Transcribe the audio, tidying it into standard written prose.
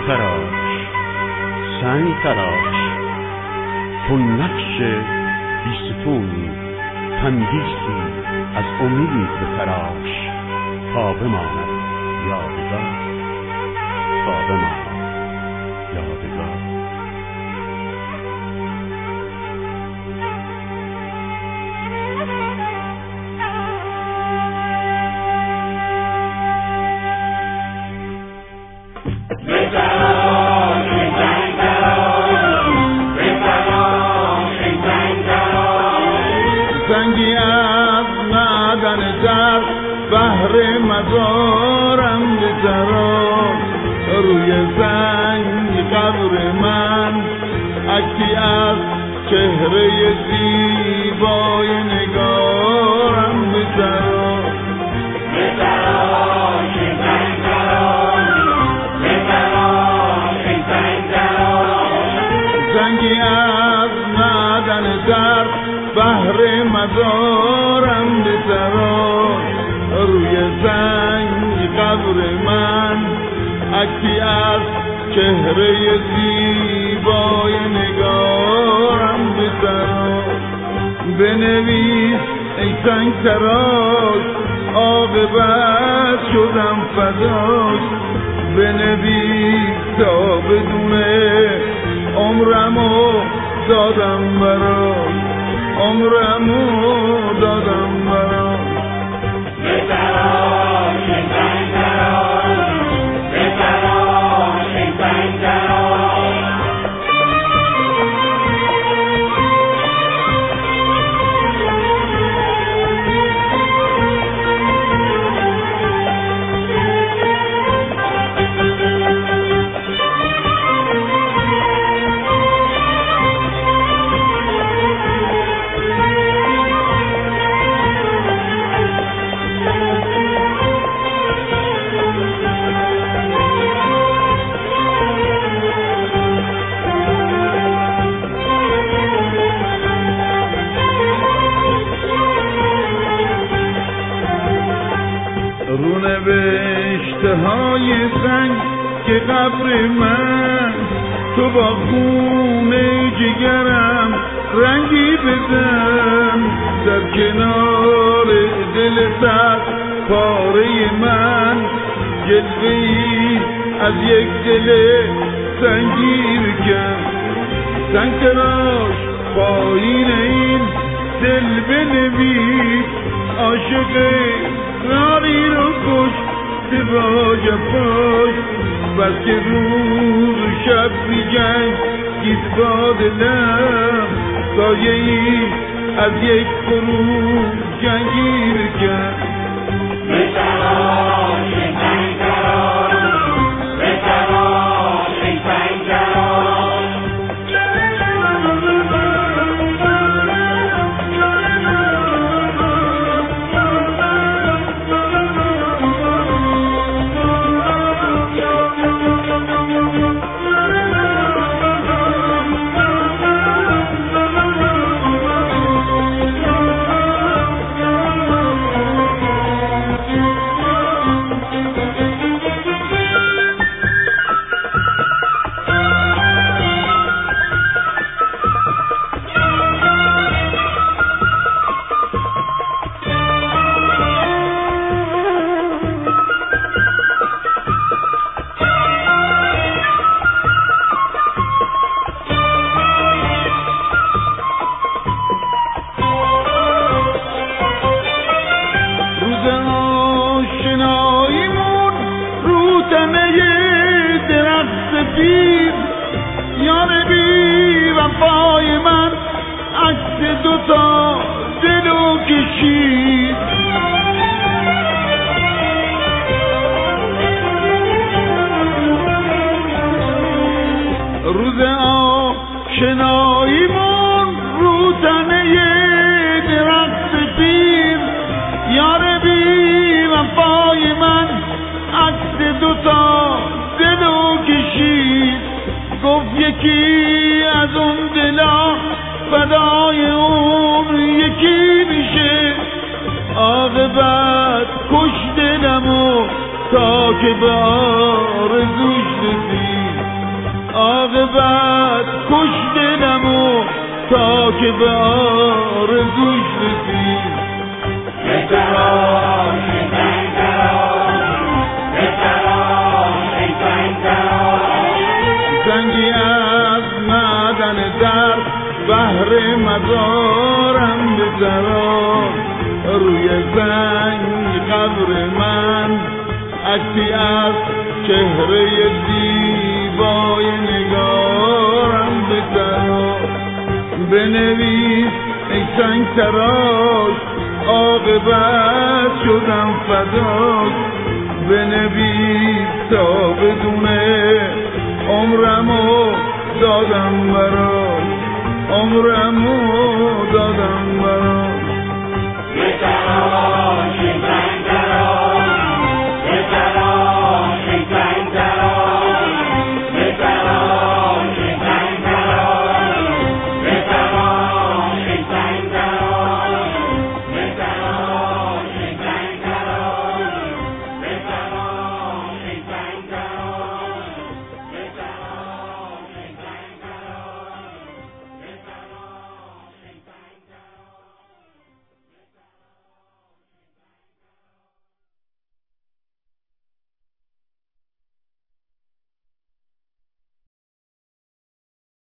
تراش سنگ تراش، تو نقش بیستون تندیسی از امید به تراش، تا بماند یادگار، تا بماند یادگار. زنگی از معدن در بحر مزارم بذارم، روی زنگ قبر من عکسی از چهره زیبای نگارم بذارم. زنگی از معدن در بحر مزارم بذارم، روی زنگ قبر من عکسی از چهره زیبای نگارم بذارم. بنویس ای سنگ تراش عاقبت شدم فداش، بنویس تا بدونه عمرمو دادم براش، عمرمو دادم براش. رونوشته های سنگ که قبر من، تو با خون جگرم رنگی بزن، در کنار دل سخت پاره من جلوه‌ای از یک دل سنگی بکن. سنگ تراش پایین این دل بنویس، عاشق ناری رو کش با جفاش، بس که روز و شب بی جنگ گیت با دلم، سایه ای از یک خروج جنگی بکن. یار بی وفای من عکس دوتا دلو کشید، روز آشناییمون رو تنه درخت پیر، یار بی وفای من عکس دوتا دلو کشید. گفت یکی از اون دلا فدای اون یکی میشه، عاقبت کش دلمو تا که به آرزوش رسید. عاقبت کش دلمو تا که به آرزوش رسید. زنگی از معدن در بحر مزارم بذارم، روی زنگ قبر من عکسی از چهره زیبای نگارم بذارم. بنویس ای سنگ تراش عاقبت شدم فداش، بنویس تا بدونه عمرمو دادم براش، عمرمو دادم براش.